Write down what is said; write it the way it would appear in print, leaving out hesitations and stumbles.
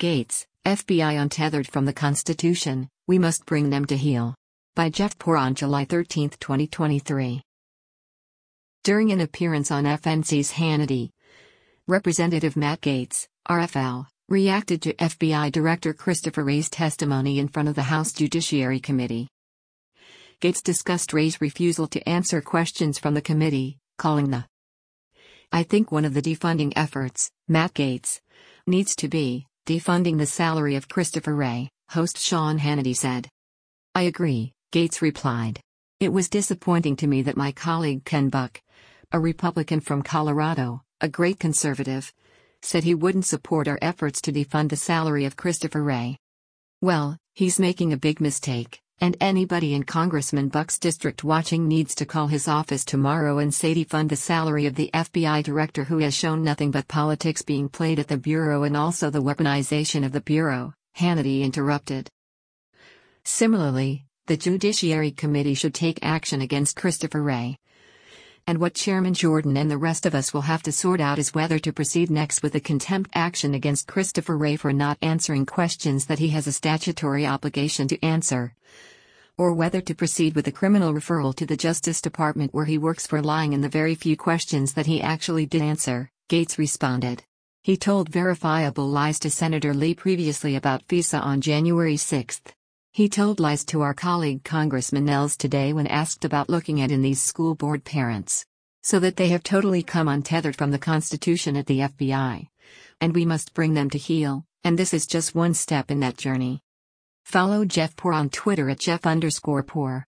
Gaetz, FBI untethered from the Constitution, we must bring them to heel. By Jeff Poore on July 13, 2023. During an appearance on FNC's Hannity, Representative Matt Gaetz, RFL, reacted to FBI Director Christopher Wray's testimony in front of the House Judiciary Committee. Gaetz discussed Wray's refusal to answer questions from the committee, calling the "I think one of the defunding efforts, Matt Gaetz, needs to be defunding the salary of Christopher Wray," host Sean Hannity said. "I agree," Gaetz replied. "It was disappointing to me that my colleague Ken Buck, a Republican from Colorado, a great conservative, said he wouldn't support our efforts to defund the salary of Christopher Wray. Well, he's making a big mistake, and anybody in Congressman Buck's district watching needs to call his office tomorrow and say defund the salary of the FBI director who has shown nothing but politics being played at the Bureau and also the weaponization of the Bureau," Hannity interrupted. Similarly, the Judiciary Committee should take action against Christopher Wray. And what Chairman Jordan and the rest of us will have to sort out is whether to proceed next with a contempt action against Christopher Wray for not answering questions that he has a statutory obligation to answer, or whether to proceed with a criminal referral to the Justice Department where he works for lying in the very few questions that he actually did answer, Gaetz responded. He told verifiable lies to Senator Lee previously about FISA on January 6. He told lies to our colleague Congressman Nels today when asked about looking at in these school board parents. So that they have totally come untethered from the Constitution at the FBI. And we must bring them to heel, and this is just one step in that journey. Follow Jeff Poore on Twitter at Jeff_Poore.